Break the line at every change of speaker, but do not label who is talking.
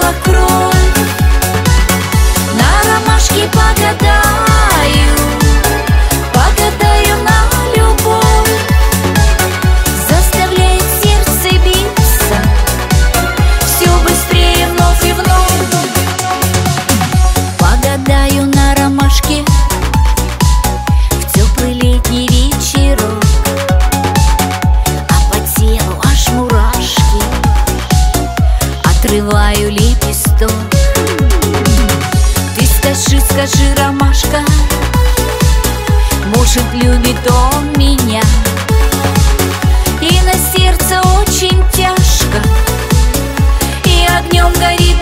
покрой. На ромашке погадаю, погадаю на любовь. Заставляет сердце биться все быстрее вновь и вновь. Погадаю на ромашке в теплый летний вечерок, а по телу аж мурашки, отрываю лепесток. Ты скажи, скажи, ромашка, может, любит он меня? И на сердце очень тяжко, и огнем горит